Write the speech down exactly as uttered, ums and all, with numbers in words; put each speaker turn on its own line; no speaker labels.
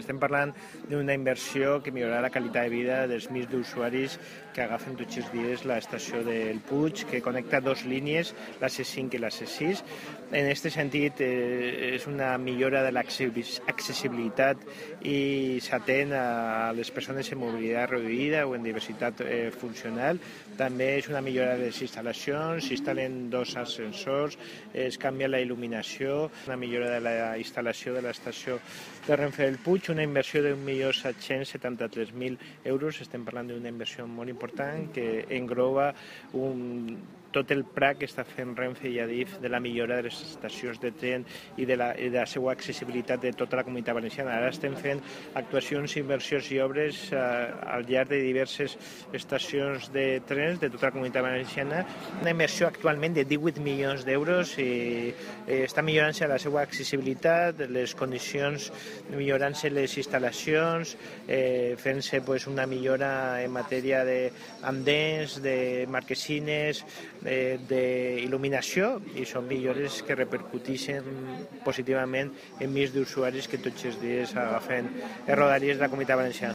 Estem parlant d'una inversió que millorarà la qualitat de vida dels milers d'usuaris que agafen tots els dies l'estació del Puig, que connecta dos línies, la C cinc i la C sis. En aquest sentit, eh, és una millora de l'accessibilitat i s'atén a les persones amb mobilitat reduïda o en diversitat eh, funcional. També és una millora de les instal·lacions, s'instal·len dos ascensors, es canvia la il·luminació, una millora de la instal·lació de l'estació de Renfe del Puig, una inversió d'un milió set-cents setanta-tres mil euros. Estem parlant d'una inversió molt important que engloba un, tot el pla que està fent Renfe i Adif de la millora de les estacions de tren i de la, i de la seva accessibilitat de tota la comunitat valenciana. Ara estem fent actuacions, inversions i obres eh, al llarg de diverses estacions de trens de tota la comunitat valenciana. Una inversió actualment de divuit milions d'euros i eh, està millorant-se la seva accessibilitat, les condicions, millorant-se les instal·lacions, eh, fent-se pues, una millora en matèria d'andens, de marquesines, eh, d'il·luminació, i són millores que repercuteixen positivament en milers d'usuaris que tots els dies agafen les rodalies de la comunitat valenciana.